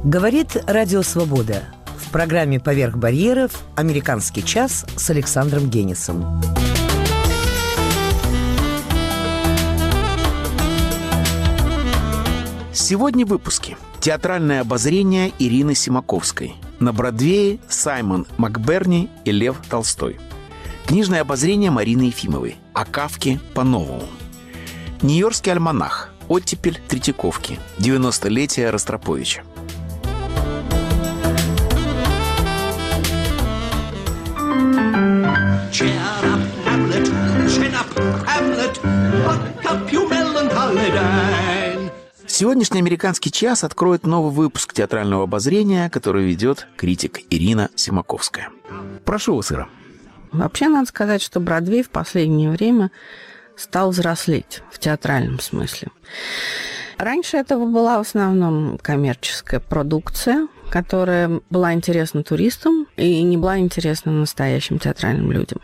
Говорит Радио Свобода. В программе «Поверх барьеров» «Американский час» с Александром Генисом. Сегодня в выпуске. Театральное обозрение Ирины Симаковской. На Бродвее Саймон МакБерни и Лев Толстой. Книжное обозрение Марины Ефимовой. О Кафке по-новому. Нью-Йоркский альманах. Оттепель Третьяковки. 90-летие Ростроповича. Cheer up, Hamlet, chin up, Hamlet, buck up, you melancholy Dane. Сегодняшний «Американский час» откроет новый выпуск театрального обозрения, который ведет критик Ирина Симаковская. Прошу вас, Ира. Вообще, надо сказать, что Бродвей в последнее время стал взрослеть в театральном смысле. Раньше это была в основном коммерческая продукция, которая была интересна туристам и не была интересна настоящим театральным людям.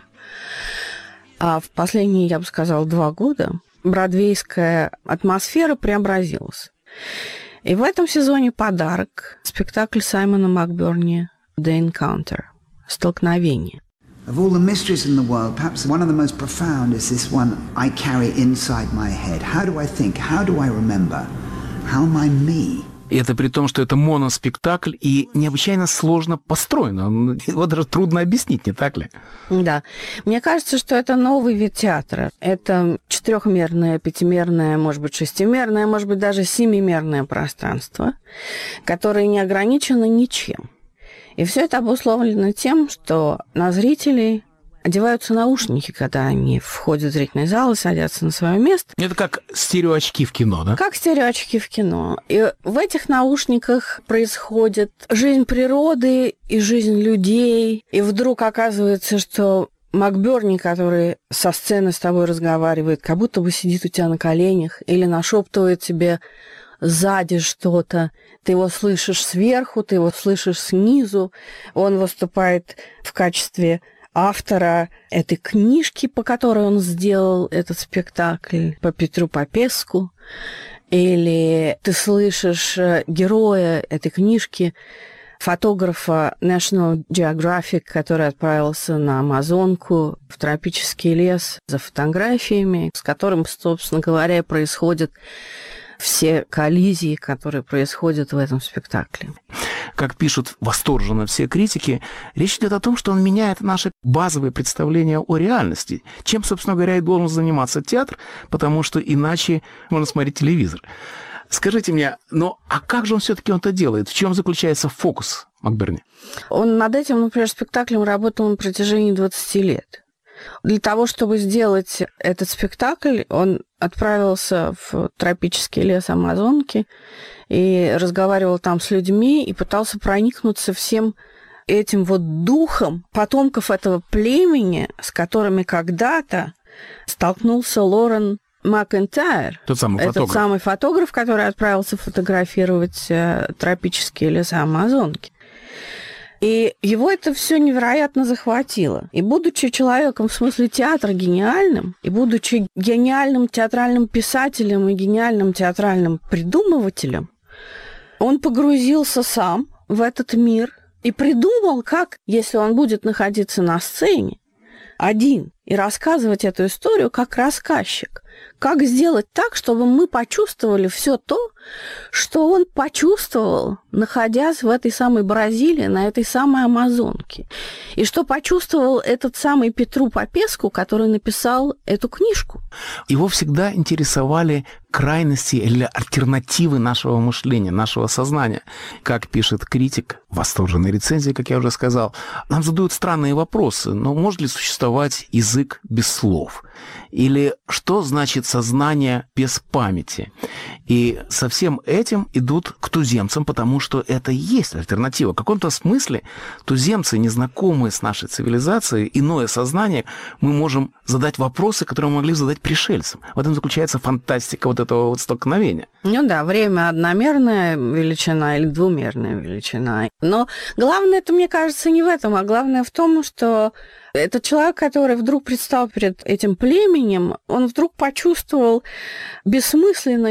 А в последние, я бы сказала, 2 года бродвейская атмосфера преобразилась. И в этом сезоне подарок – спектакль Саймона МакБерни «The Encounter» – «Столкновение». Of all the mysteries in the world, perhaps one of the most profound is this one I carry inside my head. How do I think? How do I remember? How am I me? И это при том, что это моноспектакль и необычайно сложно построено. Его даже трудно объяснить, не так ли? Да. Мне кажется, что это новый вид театра. Это 4-мерное, 5-мерное, может быть, 6-мерное, может быть, даже 7-мерное пространство, которое не ограничено ничем. И все это обусловлено тем, что на зрителей одеваются наушники, когда они входят в зрительный зал и садятся на свое место. Это как стереоочки в кино, да? Как стереоочки в кино. И в этих наушниках происходит жизнь природы и жизнь людей. И вдруг оказывается, что МакБерни, который со сцены с тобой разговаривает, как будто бы сидит у тебя на коленях или нашептывает тебе сзади что-то. Ты его слышишь сверху, ты его слышишь снизу. Он выступает в качестве автора этой книжки, по которой он сделал этот спектакль, по Петру Попеску. Или ты слышишь героя этой книжки, фотографа National Geographic, который отправился на Амазонку, в тропический лес за фотографиями, с которым, собственно говоря, и происходят все коллизии, которые происходят в этом спектакле. Как пишут восторженно все критики, речь идет о том, что он меняет наши базовые представления о реальности, чем, собственно говоря, и должен заниматься театр, потому что иначе можно смотреть телевизор. Скажите мне, а как же он все-таки это делает? В чем заключается фокус МакБерни? Он над этим, например, спектаклем работал на протяжении 20 лет. Для того, чтобы сделать этот спектакль, он отправился в тропический лес Амазонки и разговаривал там с людьми и пытался проникнуться всем этим вот духом потомков этого племени, с которыми когда-то столкнулся Лорен Макентайр. Этот самый фотограф, который отправился фотографировать тропические леса Амазонки. И его это все невероятно захватило. И будучи человеком в смысле театра гениальным, и будучи гениальным театральным писателем и гениальным театральным придумывателем, он погрузился сам в этот мир и придумал, как, если он будет находиться на сцене один и рассказывать эту историю как рассказчик, как сделать так, чтобы мы почувствовали все то, что он почувствовал, находясь в этой самой Бразилии, на этой самой Амазонке. И что почувствовал этот самый Петру Попеску, который написал эту книжку. Его всегда интересовали крайности или альтернативы нашего мышления, нашего сознания. Как пишет критик в восторженной рецензии, как я уже сказал, нам задают странные вопросы. Но может ли существовать язык без слов? Или что значит сознание без памяти? И со всем этим идут к туземцам, потому что это и есть альтернатива. В каком-то смысле туземцы, незнакомые с нашей цивилизацией, иное сознание, мы можем задать вопросы, которые мы могли задать пришельцам. В этом заключается фантастика вот этого вот столкновения. Ну да, время одномерная величина или двумерная величина. Но главное, это, мне кажется, не в этом, а главное в том, что этот человек, который вдруг предстал перед этим племенем, он вдруг почувствовал бессмысленность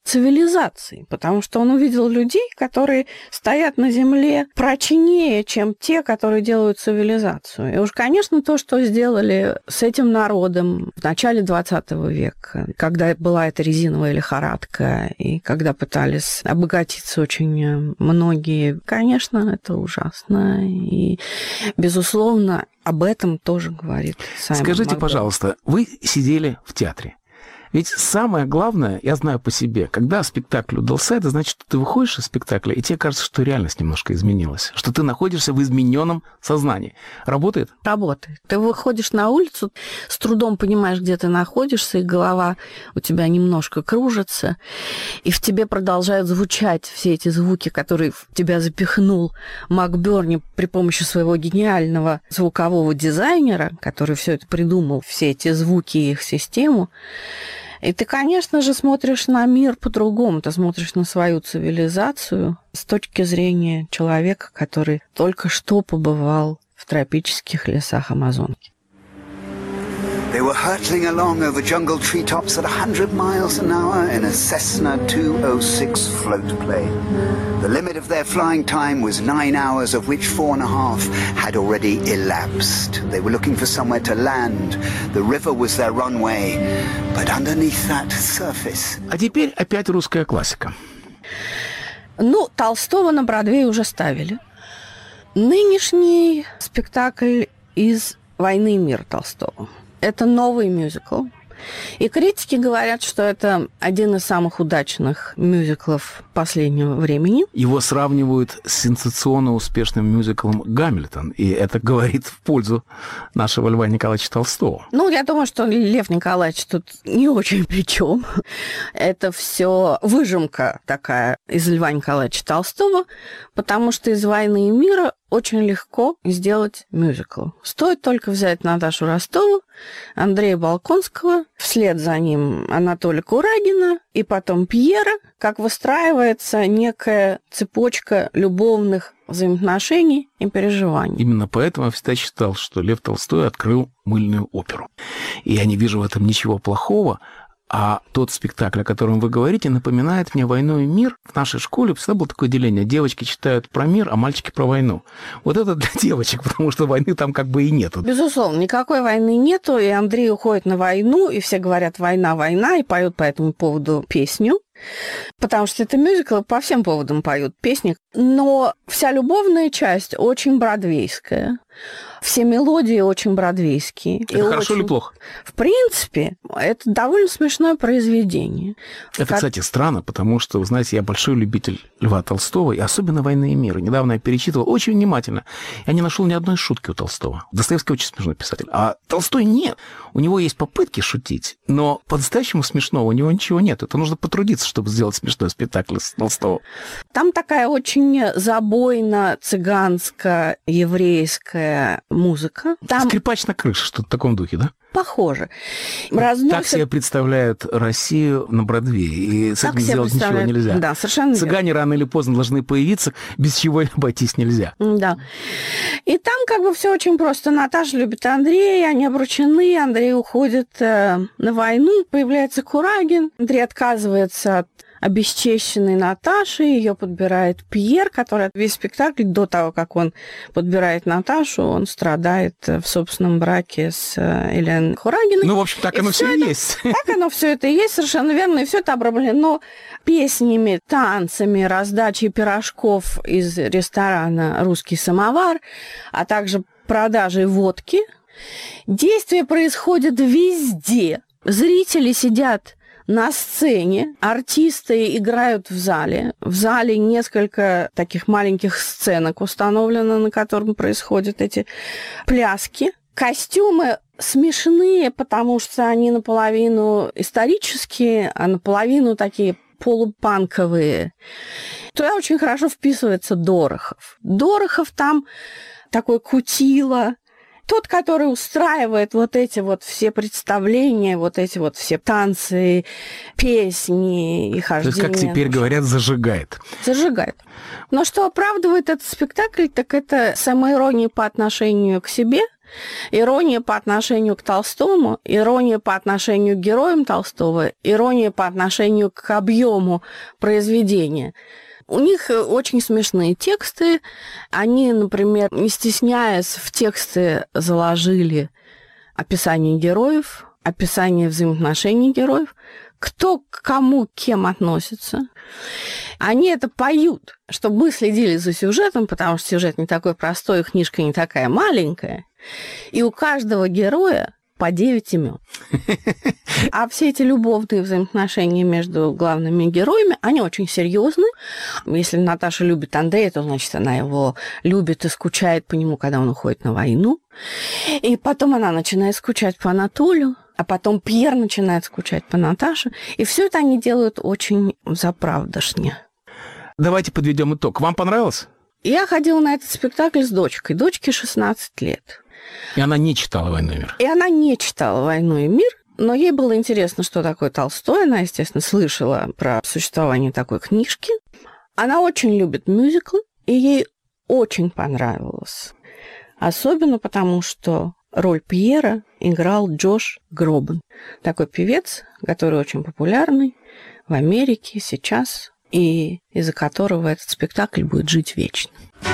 цивилизации, потому что он увидел людей, которые стоят на земле прочнее, чем те, которые делают цивилизацию. И уж, конечно, то, что сделали с этим народом в начале 20 века, когда была эта резиновая лихорадка, и когда пытались обогатиться очень многие, конечно, это ужасно. И, безусловно, об этом тоже говорит Саймон Скажите, Макдональд. пожалуйста, вы сидели в театре. Ведь самое главное, я знаю по себе, когда спектакль удался, это значит, что ты выходишь из спектакля, и тебе кажется, что реальность немножко изменилась, что ты находишься в измененном сознании. Работает? Работает. Ты выходишь на улицу, с трудом понимаешь, где ты находишься, и голова у тебя немножко кружится, и в тебе продолжают звучать все эти звуки, которые в тебя запихнул Мак Бёрни при помощи своего гениального звукового дизайнера, который все это придумал, все эти звуки и их систему. И ты, конечно же, смотришь на мир по-другому. Ты смотришь на свою цивилизацию с точки зрения человека, который только что побывал в тропических лесах Амазонки. They were hurtling along over jungle treetops at 100 miles an hour in a Cessna 206 float plane. The limit of their flying time was 9 hours, of which 4.5 had already elapsed. They were looking for somewhere to land. The river was their runway, but underneath that surface... А теперь опять русская классика. Ну, Толстого на Бродвее уже ставили. Нынешний спектакль из «Войны и мира» Толстого. Это новый мюзикл. И критики говорят, что это один из самых удачных мюзиклов последнего времени. Его сравнивают с сенсационно успешным мюзиклом «Гамильтон», и это говорит в пользу нашего Льва Николаевича Толстого. Ну, я думаю, что Лев Николаевич тут не очень при чем. Это все выжимка такая из Льва Николаевича Толстого, потому что из «Войны и мира» очень легко сделать мюзикл. Стоит только взять Наташу Ростову, Андрея Болконского, вслед за ним Анатолия Курагина и потом Пьера, как выстраивается некая цепочка любовных взаимоотношений и переживаний. Именно поэтому я всегда считал, что Лев Толстой открыл мыльную оперу. И я не вижу в этом ничего плохого. А тот спектакль, о котором вы говорите, напоминает мне «Войну и мир». В нашей школе всегда было такое деление. Девочки читают про мир, а мальчики про войну. Вот это для девочек, потому что войны там как бы и нету. Безусловно, никакой войны нету, и Андрей уходит на войну, и все говорят «война, война», и поют по этому поводу песню. Потому что это мюзикл, по всем поводам поют песни. Но вся любовная часть очень бродвейская. Все мелодии очень бродвейские. Это хорошо или плохо? В принципе, это довольно смешное произведение. Это, кстати, странно, потому что, вы знаете, я большой любитель Льва Толстого, и особенно «Войны и мира». Недавно я перечитывал очень внимательно. Я не нашел ни одной шутки у Толстого. Достоевский очень смешной писатель. А Толстой нет. У него есть попытки шутить, но по-настоящему смешного у него ничего нет. Это нужно потрудиться, чтобы сделать смешной спектакль с Толстого. Там такая очень забойно-цыганско-еврейская музыка. Там... «Скрипач на крыше», что-то в таком духе, да? Похоже. Так себе представляют Россию на Бродвее, и с этим сделать ничего нельзя. Да, совершенно Цыгане верно. рано или поздно должны появиться, без чего обойтись нельзя. Да. И там как бы все очень просто. Наташа любит Андрея, они обручены, Андрей уходит на войну, появляется Курагин, Андрей отказывается от обесчещенной Наташи, ее подбирает Пьер, который весь спектакль до того, как он подбирает Наташу, он страдает в собственном браке с Еленой Курагиной. Ну, в общем, так оно все и есть. Так оно все это и есть, совершенно верно, и все это обрамлено песнями, танцами, раздачей пирожков из ресторана «Русский самовар», а также продажей водки. Действие происходит везде. Зрители сидят на сцене, артисты играют в зале. В зале несколько таких маленьких сценок установлено, на котором происходят эти пляски. Костюмы смешные, потому что они наполовину исторические, а наполовину такие полупанковые. Туда очень хорошо вписывается Дорохов. Дорохов там такой кутила. Тот, который устраивает вот эти вот все представления, вот эти вот все танцы, песни и хождение. То есть, как теперь говорят, зажигает. Зажигает. Но что оправдывает этот спектакль, так это самоирония по отношению к себе Ирония по отношению к Толстому, ирония по отношению к героям Толстого, ирония по отношению к объему произведения. У них очень смешные тексты. Они, например, не стесняясь, в тексты заложили описание героев, описание взаимоотношений героев, кто к кому, к кем относится. Они это поют, чтобы мы следили за сюжетом, потому что сюжет не такой простой, и книжка не такая маленькая. И у каждого героя по 9 имен. А все эти любовные взаимоотношения между главными героями, они очень серьезны. Если Наташа любит Андрея, то, значит, она его любит и скучает по нему, когда он уходит на войну. И потом она начинает скучать по Анатолию, а потом Пьер начинает скучать по Наташе. И все это они делают очень заправдошне. Давайте подведем итог. Вам понравилось? Я ходила на этот спектакль с дочкой. Дочке 16 лет. И она не читала «Войну и мир». И она не читала «Войну и мир», но ей было интересно, что такое Толстой. Она, естественно, слышала про существование такой книжки. Она очень любит мюзиклы, и ей очень понравилось. Особенно потому, что роль Пьера играл Джош Гробен. Такой певец, который очень популярный в Америке сейчас, и из-за которого этот спектакль будет жить вечно.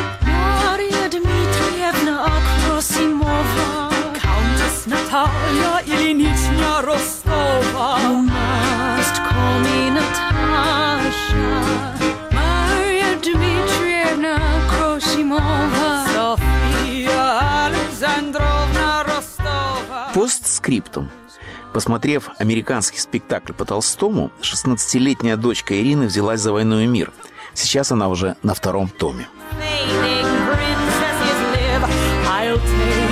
Countess Natalia Ilinitchna Rostova. You must call me Natasha. Maria Dmitrievna Krosimova. Sofia Alexandrovna Rostova. Постскриптум. Посмотрев американский спектакль по Толстому, 16-летняя дочка Ирины взялась за «Войну и мир». Сейчас она уже на 2-м томе. I'll take